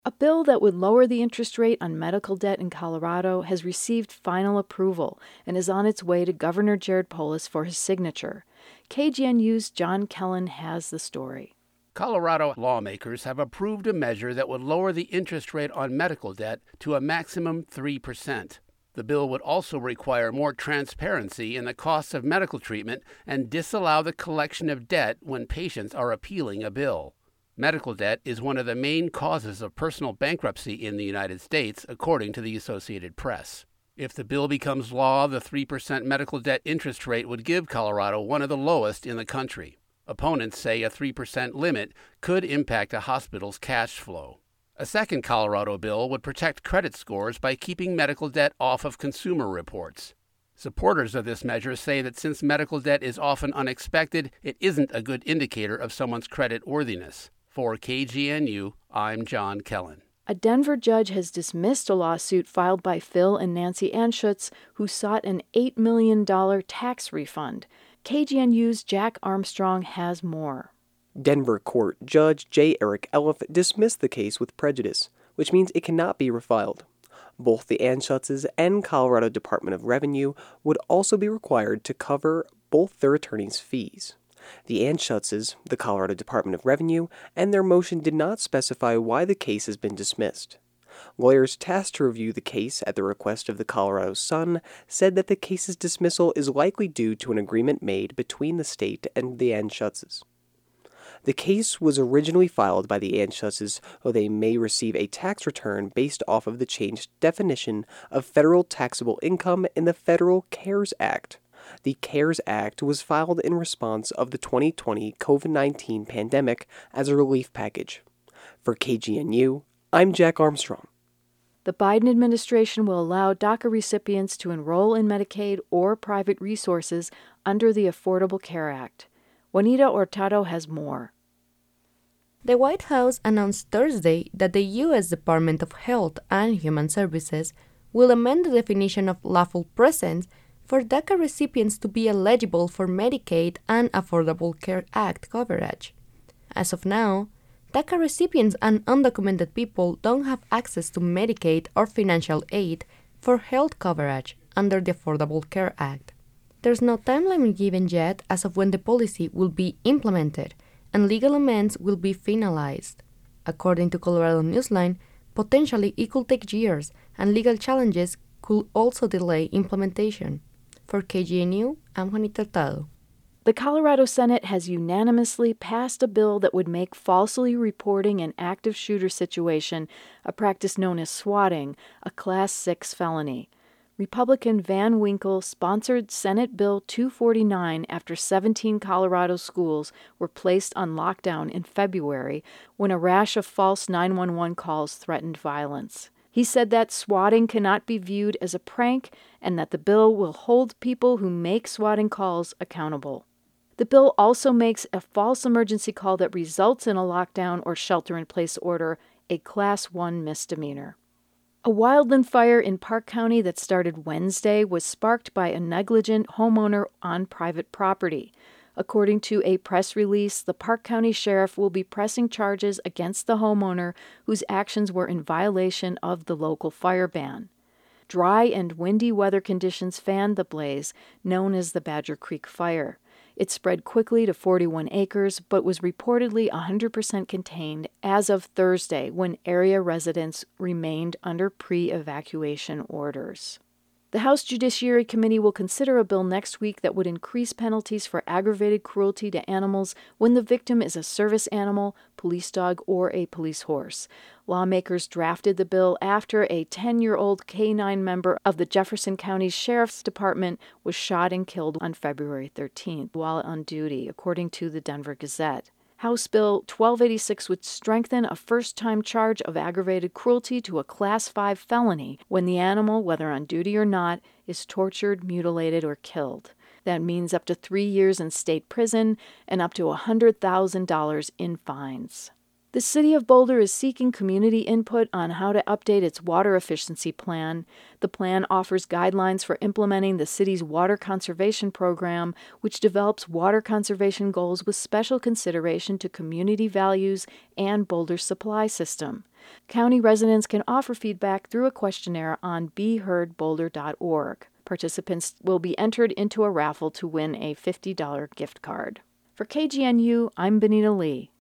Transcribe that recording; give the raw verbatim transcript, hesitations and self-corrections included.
A bill that would lower the interest rate on medical debt in Colorado has received final approval and is on its way to Governor Jared Polis for his signature. K G N U's John Kellen has the story. Colorado lawmakers have approved a measure that would lower the interest rate on medical debt to a maximum three percent. The bill would also require more transparency in the costs of medical treatment and disallow the collection of debt when patients are appealing a bill. Medical debt is one of the main causes of personal bankruptcy in the United States, according to the Associated Press. If the bill becomes law, the three percent medical debt interest rate would give Colorado one of the lowest in the country. Opponents say a three percent limit could impact a hospital's cash flow. A second Colorado bill would protect credit scores by keeping medical debt off of consumer reports. Supporters of this measure say that since medical debt is often unexpected, it isn't a good indicator of someone's credit worthiness. For K G N U, I'm John Kellen. A Denver judge has dismissed a lawsuit filed by Phil and Nancy Anschutz, who sought an eight million dollars tax refund. K G N U's Jack Armstrong has more. Denver Court Judge J. Eric Elliff dismissed the case with prejudice, which means it cannot be refiled. Both the Anschutzes and Colorado Department of Revenue would also be required to cover both their attorneys' fees. The Anschutzes, the Colorado Department of Revenue, and their motion did not specify why the case has been dismissed. Lawyers tasked to review the case at the request of the Colorado Sun said that the case's dismissal is likely due to an agreement made between the state and the Anschutzes. The case was originally filed by the Anschutzes, though they may receive a tax return based off of the changed definition of federal taxable income in the Federal CARES Act. The CARES Act was filed in response of the twenty twenty COVID nineteen pandemic as a relief package. For K G N U, I'm Jack Armstrong. The Biden administration will allow DACA recipients to enroll in Medicaid or private resources under the Affordable Care Act. Juanita Hurtado has more. The White House announced Thursday that the U S Department of Health and Human Services will amend the definition of lawful presence for DACA recipients to be eligible for Medicaid and Affordable Care Act coverage. As of now, DACA recipients and undocumented people don't have access to Medicaid or financial aid for health coverage under the Affordable Care Act. There's no timeline given yet as of when the policy will be implemented and legal amendments will be finalized. According to Colorado Newsline, potentially it could take years, and legal challenges could also delay implementation. For K G N U, I'm Juanita Hurtado. The Colorado Senate has unanimously passed a bill that would make falsely reporting an active shooter situation, a practice known as swatting, a Class six felony. Republican Van Winkle sponsored Senate Bill two forty-nine after seventeen Colorado schools were placed on lockdown in February when a rash of false nine one one calls threatened violence. He said that swatting cannot be viewed as a prank and that the bill will hold people who make swatting calls accountable. The bill also makes a false emergency call that results in a lockdown or shelter-in-place order a Class one misdemeanor. A wildland fire in Park County that started Wednesday was sparked by a negligent homeowner on private property. According to a press release, the Park County Sheriff will be pressing charges against the homeowner whose actions were in violation of the local fire ban. Dry and windy weather conditions fanned the blaze, known as the Badger Creek Fire. It spread quickly to forty-one acres, but was reportedly one hundred percent contained as of Thursday when area residents remained under pre-evacuation orders. The House Judiciary Committee will consider a bill next week that would increase penalties for aggravated cruelty to animals when the victim is a service animal, police dog, or a police horse. Lawmakers drafted the bill after a ten-year-old canine member of the Jefferson County Sheriff's Department was shot and killed on February thirteenth while on duty, according to the Denver Gazette. House Bill twelve eighty-six would strengthen a first-time charge of aggravated cruelty to a Class five felony when the animal, whether on duty or not, is tortured, mutilated, or killed. That means up to three years in state prison and up to one hundred thousand dollars in fines. The City of Boulder is seeking community input on how to update its water efficiency plan. The plan offers guidelines for implementing the city's water conservation program, which develops water conservation goals with special consideration to community values and Boulder's supply system. County residents can offer feedback through a questionnaire on be heard boulder dot org. Participants will be entered into a raffle to win a fifty dollars gift card. For K G N U, I'm Benita Lee.